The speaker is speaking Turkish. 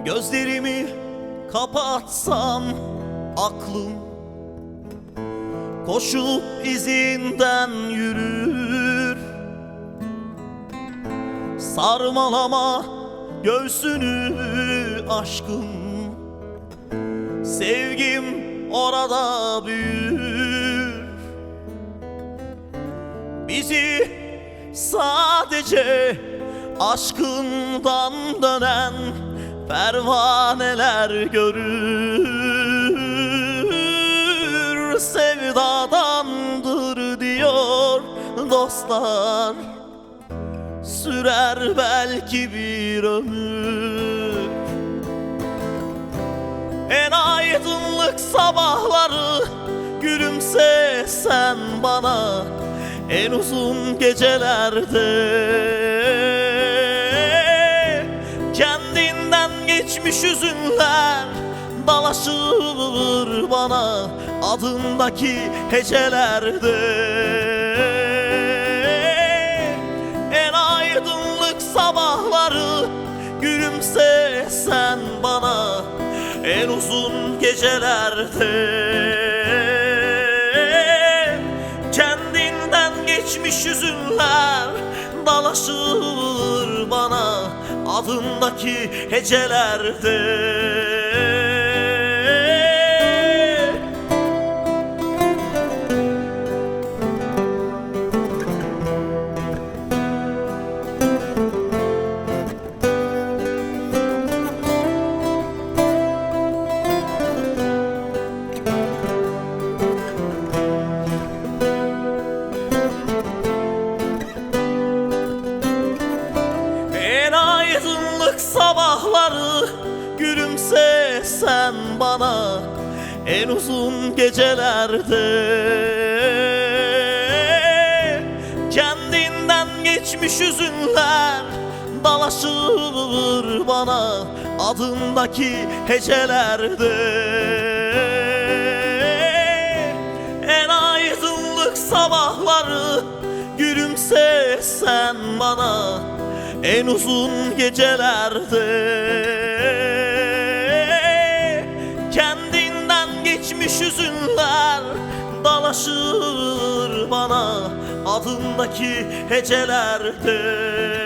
Gözlerimi kapatsam aklım koşup izinden yürür. Sarmalama göğsünü aşkım, sevgim orada büyür. Bizi sadece aşkından dönen pervaneler görür. Sevdadandır diyor dostlar, sürer belki bir ömür. En aydınlık sabahları gülümse sen bana, en uzun gecelerde kendinden geçmiş hüzünler dalaşır bana adındaki hecelerde. En aydınlık sabahları gülümse sen bana, en uzun gecelerde kendinden geçmiş hüzünler dalaşır bana adındaki hecelerde. Sabahları gülümse sen bana, en uzun gecelerde kendinden geçmiş hüzünler dalaşır bana adındaki hecelerde. En aydınlık sabahları gülümse sen bana, en uzun gecelerde kendinden geçmiş hüzünler dalaşır bana adındaki hecelerde.